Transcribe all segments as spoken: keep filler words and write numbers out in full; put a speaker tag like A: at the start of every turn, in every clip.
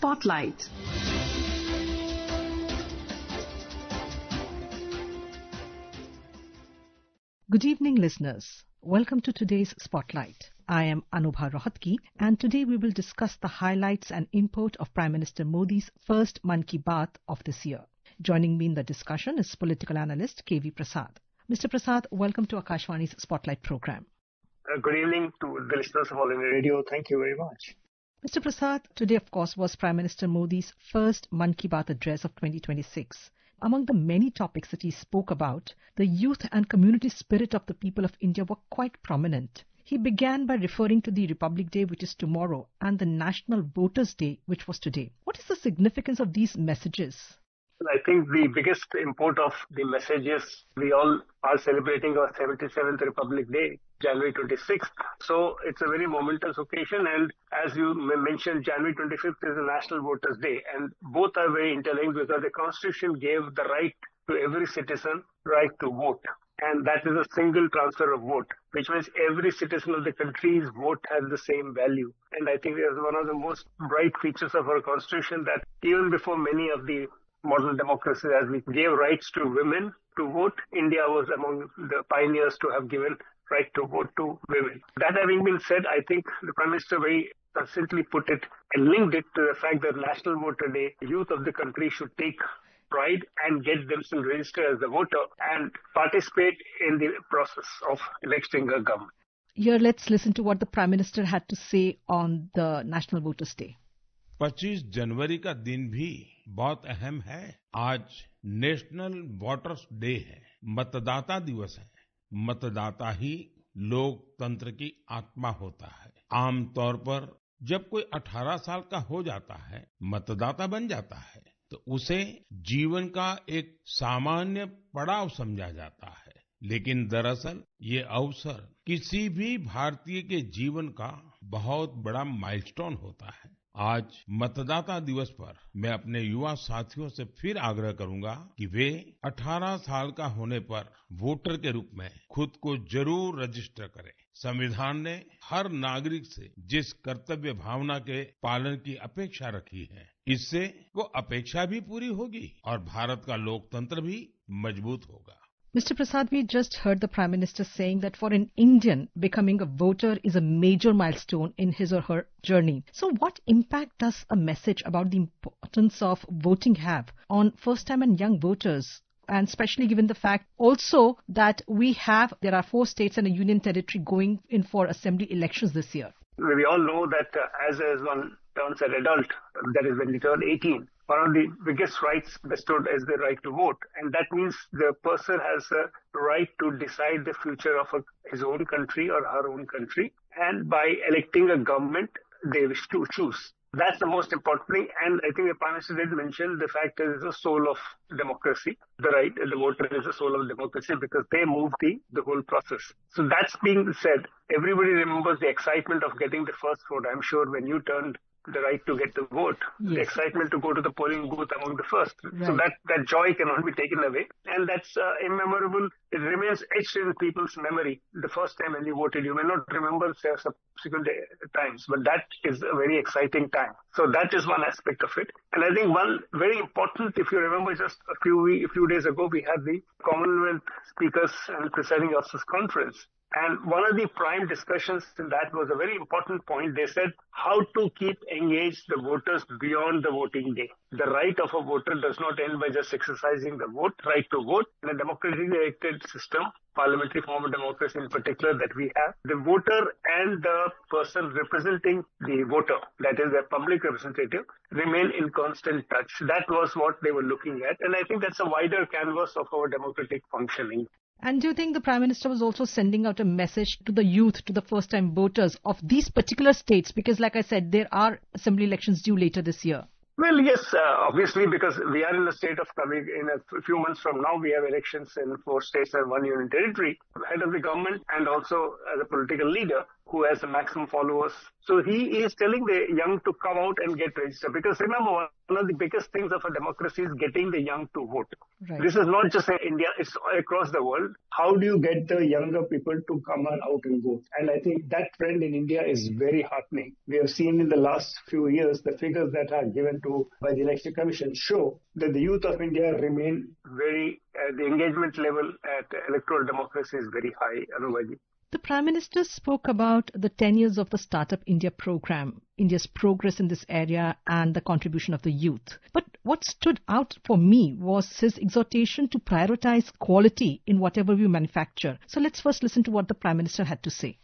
A: Spotlight.
B: Good evening, listeners. Welcome to today's Spotlight. I am Anubha Rohatgi, and today we will discuss the highlights and import of Prime Minister Modi's first Mann Ki Baat of this year. Joining me in the discussion is political analyst K V Prasad. Mister Prasad, welcome to Akashvani's Spotlight program.
C: Uh, good evening to the listeners of All India Radio. Thank you very much.
B: Mister Prasad, today of course was Prime Minister Modi's first Mann Ki Baat address of twenty twenty-six. Among the many topics that he spoke about, the youth and community spirit of the people of India were quite prominent. He began by referring to the Republic Day, which is tomorrow, and the National Voters' Day, which was today. What is the significance of these messages?
C: I think the biggest import of the message is we all are celebrating our seventy-seventh Republic Day, January twenty-sixth. So it's a very momentous occasion, and as you mentioned, January twenty-fifth is the National Voters' Day, and both are very interlinked because the Constitution gave the right to every citizen right to vote. And that is a single transfer of vote, which means every citizen of the country's vote has the same value. And I think it's one of the most bright features of our Constitution that even before many of the modern democracies, as we gave rights to women to vote, India was among the pioneers to have given right to vote to women. That having been said, I think the Prime Minister very succinctly put it and linked it to the fact that National Voter Day, youth of the country should take pride and get themselves registered as a voter and participate in the process of electing a government.
B: Here, let's listen to what the Prime Minister had to say on the National Voters' Day.
D: पच्चीस जनवरी का दिन भी बहुत अहम है। आज national voters day है, मतदाता दिवस है। मतदाता ही लोकतंत्र की आत्मा होता है। आमतौर पर जब कोई अठारह साल का हो जाता है, मतदाता बन जाता है, तो उसे जीवन का एक सामान्य पड़ाव समझा जाता है। लेकिन दरअसल ये अवसर किसी भी भारतीय के जीवन का बहुत बड़ा माइलस्टोन होता है। आज मतदाता दिवस पर मैं अपने युवा साथियों से फिर आग्रह करूंगा कि वे अठारह साल का होने पर वोटर के रूप में खुद को जरूर रजिस्टर करें। संविधान ने हर नागरिक से जिस कर्तव्य भावना के पालन की अपेक्षा रखी है, इससे वो अपेक्षा भी पूरी होगी और भारत का लोकतंत्र भी मजबूत होगा।
B: Mister Prasad, we just heard the Prime Minister saying that for an Indian, becoming a voter is a major milestone in his or her journey. So what impact does a message about the importance of voting have on first-time and young voters? And especially given the fact also that we have, there are four states and a union territory going in for assembly elections this year.
C: We all know that uh, as, as one turns an adult, that is when you turn eighteen, one of the biggest rights bestowed is the right to vote. And that means the person has a right to decide the future of a, his own country or her own country. And by electing a government, they wish to choose. That's the most important thing. And I think the Prime Minister did mention the fact that it's the soul of democracy. The right, the voter is the soul of democracy because they move the, the whole process. So that's being said. Everybody remembers the excitement of getting the first vote. I'm sure when you turned the right to get the vote, yes. The excitement to go to the polling booth among the first. Right. So that, that joy cannot be taken away. And that's uh, immemorable. It remains etched in people's memory. The first time when you voted, you may not remember subsequent times, but that is a very exciting time. So that is one aspect of it. And I think one very important, if you remember just a few, a few days ago, we had the Commonwealth Speakers and Presiding Officers Conference. And one of the prime discussions in that was a very important point. They said how to keep engaged the voters beyond the voting day. The right of a voter does not end by just exercising the vote, right to vote. In a democratically elected system, parliamentary form of democracy in particular that we have, the voter and the person representing the voter, that is a public representative, remain in constant touch. That was what they were looking at. And I think that's a wider canvas of our democratic functioning.
B: And do you think the Prime Minister was also sending out a message to the youth, to the first-time voters of these particular states? Because like I said, there are assembly elections due later this year.
C: Well, yes, uh, obviously, because we are in a state of coming, in a few months from now, we have elections in four states and one union territory. Head of the government and also as a political leader, who has the maximum followers. So he is telling the young to come out and get registered. Because remember, one of the biggest things of a democracy is getting the young to vote.
B: Right.
C: This is not just in India, it's across the world. How do you get the younger people to come out and vote? And I think that trend in India is very heartening. We have seen in the last few years, the figures that are given to by the Election Commission show that the youth of India remain very, uh, the engagement level at electoral democracy is very high, Anuvaji.
B: The Prime Minister spoke about the ten years of the Startup India program, India's progress in this area and the contribution of the youth. But what stood out for me was his exhortation to prioritize quality in whatever we manufacture. So let's first listen to what the Prime Minister had to say.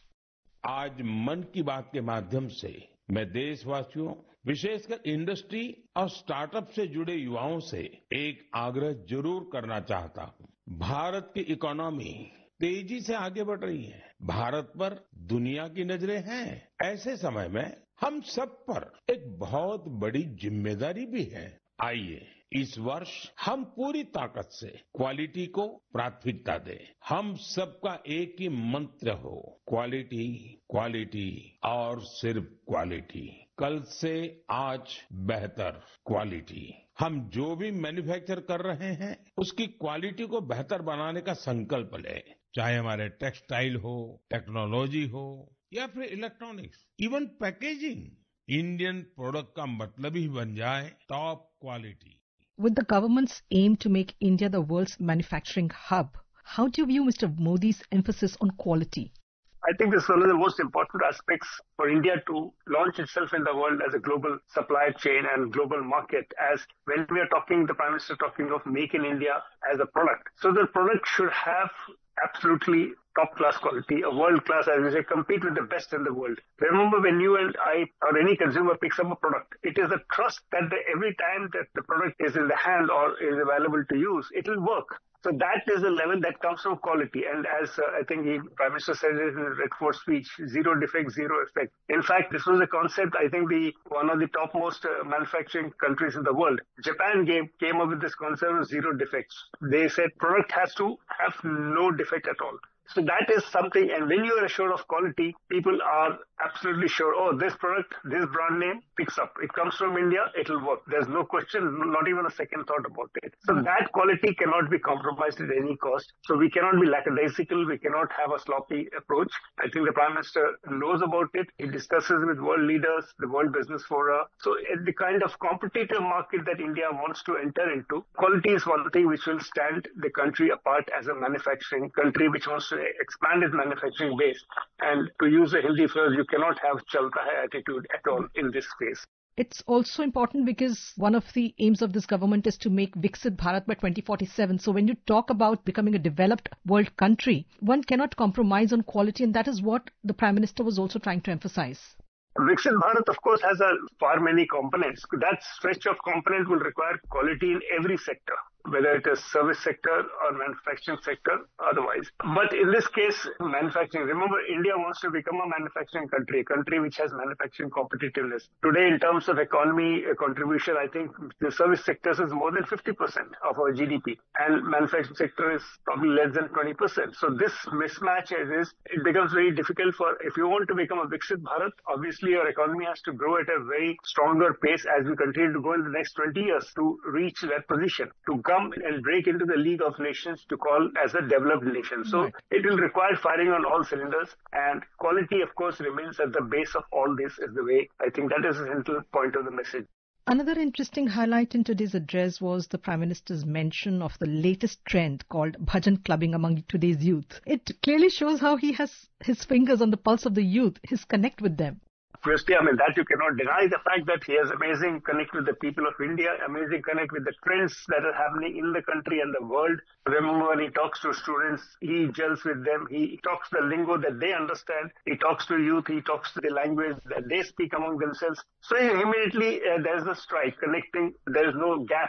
D: आज मन की बात के माध्यम से मैं देशवासियों, विशेषकर इंडस्ट्री और स्टार्टअप से जुड़े युवाओं से एक आग्रह जरूर करना चाहता हूं। भारत की इकोनॉमी तेजी से आगे बढ़ रही है। भारत पर दुनिया की नजरें हैं। ऐसे समय में हम सब पर एक बहुत बड़ी जिम्मेदारी भी है। आइए इस वर्ष हम पूरी ताकत से क्वालिटी को प्राथमिकता दें। हम सबका एक ही मंत्र हो, क्वालिटी, क्वालिटी और सिर्फ क्वालिटी। कल से आज बेहतर क्वालिटी। हम जो भी मैन्युफैक्चर कर रहे हैं उसकी क्वालिटी को बेहतर बनाने का संकल्प लें। चाहे हमारे टेक्सटाइल हो, टेक्नोलॉजी हो या फिर electronics, even packaging, Indian product का मतलब ही बन जाए top quality.
B: With the government's aim to make India the world's manufacturing hub, how do you view Mister Modi's emphasis on quality?
C: I think this is one of the most important aspects for India to launch itself in the world as a global supply chain and global market, as when we are talking, the Prime Minister talking of Make in India as a product. So the product should have absolutely top-class quality, a world-class, as we say, compete with the best in the world. Remember, when you and I or any consumer picks up a product, it is a trust that the, every time that the product is in the hand or is available to use, it will work. So that is the level that comes from quality. And as uh, I think the Prime Minister said it in the Red Fort speech, zero defect, zero effect. In fact, this was a concept, I think the one of the topmost uh, manufacturing countries in the world. Japan gave, came up with this concept of zero defects. They said product has to have no defect at all. So that is something, and when you are assured of quality, people are absolutely sure, oh, this product, this brand name picks up. It comes from India, it will work. There's no question, not even a second thought about it. So mm. that quality cannot be compromised at any cost. So we cannot be lackadaisical, we cannot have a sloppy approach. I think the Prime Minister knows about it. He discusses with world leaders, the World Business Forum. So at the kind of competitive market that India wants to enter into, quality is one thing which will stand the country apart as a manufacturing country which wants to expand its manufacturing base. And to use a Hindi phrase, you cannot have chalta hai attitude at all in this space.
B: It's also important because one of the aims of this government is to make Viksit Bharat by twenty forty-seven. So when you talk about becoming a developed world country, one cannot compromise on quality, and that is what the Prime Minister was also trying to emphasize.
C: Viksit Bharat, of course, has a far many components. That stretch of component will require quality in every sector, whether it is service sector or manufacturing sector, otherwise. But in this case, manufacturing, remember, India wants to become a manufacturing country, a country which has manufacturing competitiveness. Today, in terms of economy contribution, I think the service sector is more than fifty percent of our G D P, and manufacturing sector is probably less than twenty percent. So this mismatch is, it becomes very difficult for, if you want to become a Viksit Bharat, obviously your economy has to grow at a very stronger pace as we continue to go in the next twenty years to reach that position, to come and break into the League of Nations to call as a developed nation. So right. It will require firing on all cylinders, and quality, of course, remains at the base of all this is the way. I think that is the central point of the message.
B: Another interesting highlight in today's address was the Prime Minister's mention of the latest trend called bhajan clubbing among today's youth. It clearly shows how he has his fingers on the pulse of the youth, his connect with them.
C: Firstly, I mean, that you cannot deny the fact that he has amazing connect with the people of India, amazing connect with the trends that are happening in the country and the world. Remember, when he talks to students, he gels with them. He talks the lingo that they understand. He talks to youth. He talks the language that they speak among themselves. So immediately, uh, there is a strike connecting. There is no gap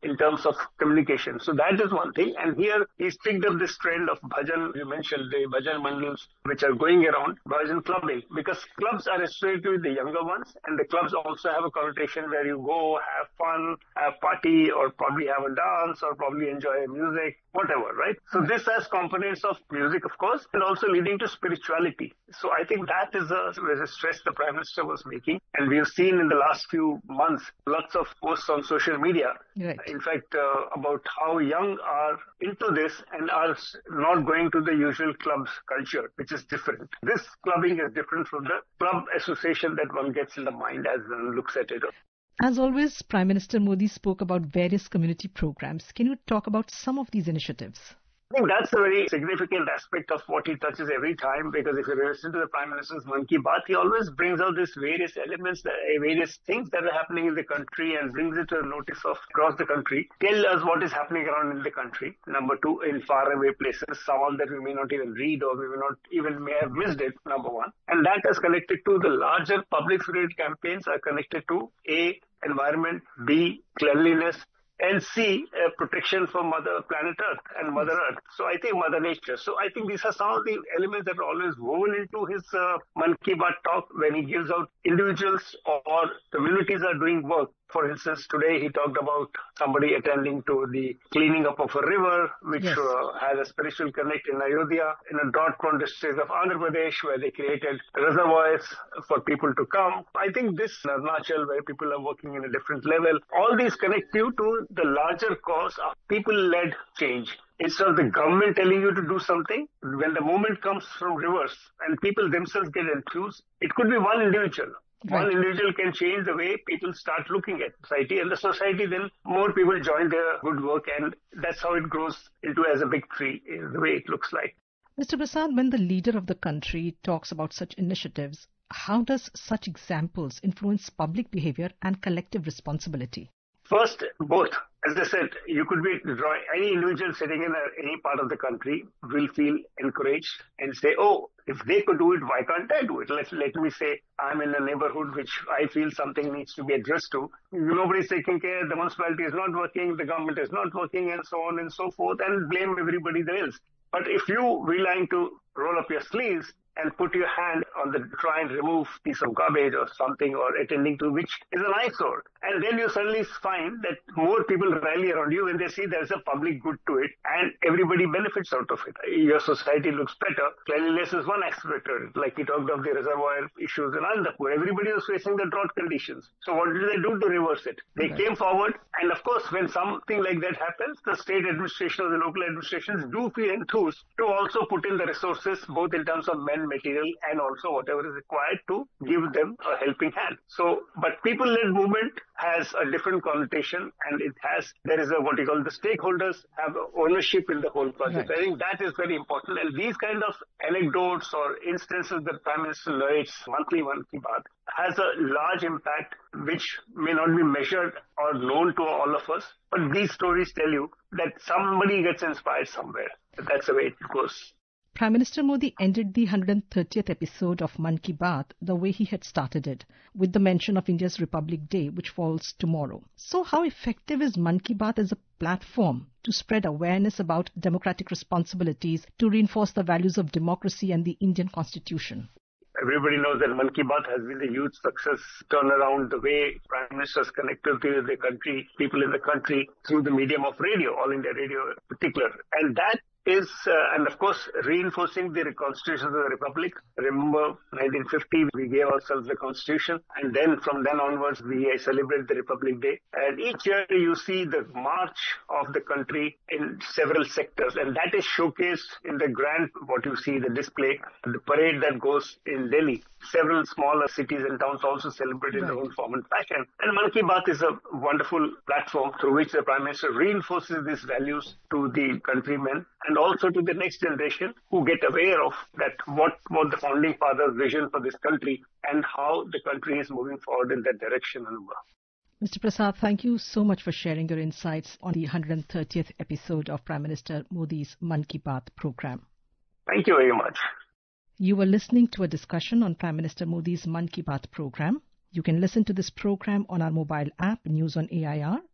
C: in terms of communication. So that is one thing. And here he's picked up this trend of bhajan. You mentioned the bhajan mandals which are going around, bhajan clubbing, because clubs are associated with the younger ones, and the clubs also have a connotation where you go, have fun, have party, or probably have a dance, or probably enjoy music, whatever, right? So this has components of music, of course, and also leading to spirituality. So I think that is a, was a stress the Prime Minister was making. And we have seen in the last few months lots of posts on social media,
B: right.
C: in fact, uh, about how young are into this and are not going to the usual clubs culture, which is different. This clubbing is different from the club association that one gets in the mind as one looks at it.
B: As always, Prime Minister Modi spoke about various community programs. Can you talk about some of these initiatives?
C: I think that's a very significant aspect of what he touches every time, because if you listen to the Prime Minister's Mann Ki Baat, he always brings out these various elements, various things that are happening in the country and brings it to the notice of across the country. Tell us what is happening around in the country. Number two, in faraway places, some that we may not even read or we may not even may have missed it, number one. And that is connected to the larger public-related campaigns are connected to A, environment, B, cleanliness, and C, uh, protection for Mother Planet Earth and Mother Earth. So I think Mother Nature. So I think these are some of the elements that are always woven into his uh, Mann Ki Baat talk when he gives out individuals or communities are doing work. For instance, today he talked about somebody attending to the cleaning up of a river, which yes. uh, has a spiritual connect in Ayodhya, in a drought-prone district of Andhra Pradesh, where they created reservoirs for people to come. I think this in Arunachal, where people are working in a different level, all these connect you to the larger cause of people-led change. Instead of the government telling you to do something, when the movement comes from rivers and people themselves get enthused, it could be one individual. Right. One individual can change the way people start looking at society, and the society then more people join their good work, and that's how it grows into as a big tree, the way it looks like.
B: Mister Prasad, when the leader of the country talks about such initiatives, how does such examples influence public behavior and collective responsibility?
C: First, both. As I said, you could be drawing, any individual sitting in a, any part of the country will feel encouraged and say, oh, if they could do it, why can't I do it? Let, let me say, I'm in a neighborhood which I feel something needs to be addressed to. Nobody's taking care, the municipality is not working, the government is not working, and so on and so forth, and blame everybody else. But if you willing to roll up your sleeves and put your hand on the, try and remove piece of garbage or something, or attending to which is an eyesore. And then you suddenly find that more people rally around you when they see there's a public good to it and everybody benefits out of it. Your society looks better. Cleanliness is one aspect of it. Like we talked of the reservoir issues in Anandapur. Everybody was facing the drought conditions. So what did they do to reverse it? They okay. came forward, and of course, when something like that happens, the state administration or the local administrations do feel enthused to also put in the resources, both in terms of men, material, and also whatever is required to give them a helping hand. So, but people-led movement has a different connotation, and it has, there is a, what you call the stakeholders have ownership in the whole project. Right. I think that is very important. And these kind of anecdotes or instances that Prime Minister narrates monthly, Mann Ki Baat, has a large impact which may not be measured or known to all of us. But these stories tell you that somebody gets inspired somewhere. That's the way it goes.
B: Prime Minister Modi ended the one hundred thirtieth episode of Mann Ki Baat the way he had started it, with the mention of India's Republic Day, which falls tomorrow. So how effective is Mann Ki Baat as a platform to spread awareness about democratic responsibilities, to reinforce the values of democracy and the Indian Constitution?
C: Everybody knows that Mann Ki Baat has been a huge success, turn around the way Prime Ministers connected to the country, people in the country, through the medium of radio, All India Radio in particular. And that is, uh, and of course, reinforcing the Constitution of the Republic. Remember, nineteen fifty, we gave ourselves the Constitution, and then from then onwards, we celebrate the Republic Day. And each year, you see the march of the country in several sectors, and that is showcased in the grand, what you see, the display, the parade that goes in Delhi. Several smaller cities and towns also celebrate in right. their own form and fashion. And Mann Ki Baat is a wonderful platform through which the Prime Minister reinforces these values to the countrymen and also to the next generation who get aware of that what was the founding fathers' vision for this country and how the country is moving forward in that direction.
B: Mister Prasad, thank you so much for sharing your insights on the one hundred thirtieth episode of Prime Minister Modi's Mann Ki Baat program.
C: Thank you very much.
B: You were listening to a discussion on Prime Minister Modi's Mann Ki Baat program. You can listen to this program on our mobile app, News on A I R,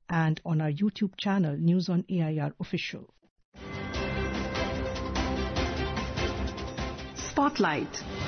B: and on our YouTube channel, News on A I R Official.
A: Spotlight.